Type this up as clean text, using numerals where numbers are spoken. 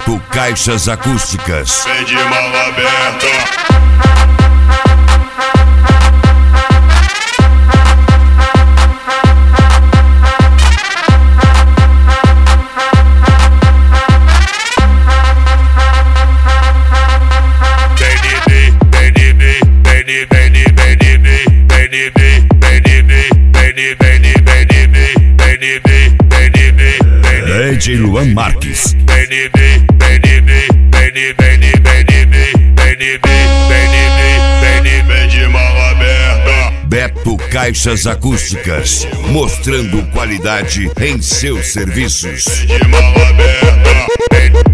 Beto Caixas Acústicas. Vem de mão aberta. DJ Luan Marques. Vem de mão aberta. Beto Caixas Acústicas, mostrando qualidade em seus serviços. De mão aberta.